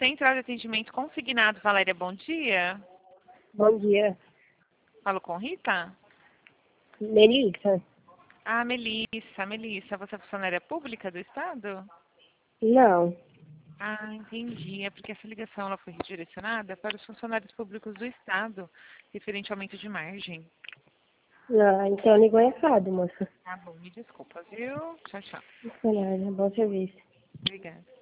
Central de Atendimento Consignado, Valéria, bom dia. Bom dia. Falo com Rita? Melissa? Ah, Melissa, você é funcionária pública do Estado? Não. Ah, entendi. É porque essa ligação ela foi redirecionada para os funcionários públicos do Estado, referente ao aumento de margem. Não, então ligou errado, moça. Tá bom, me desculpa, viu? Tchau, tchau. Funcionária, bom serviço. Obrigada.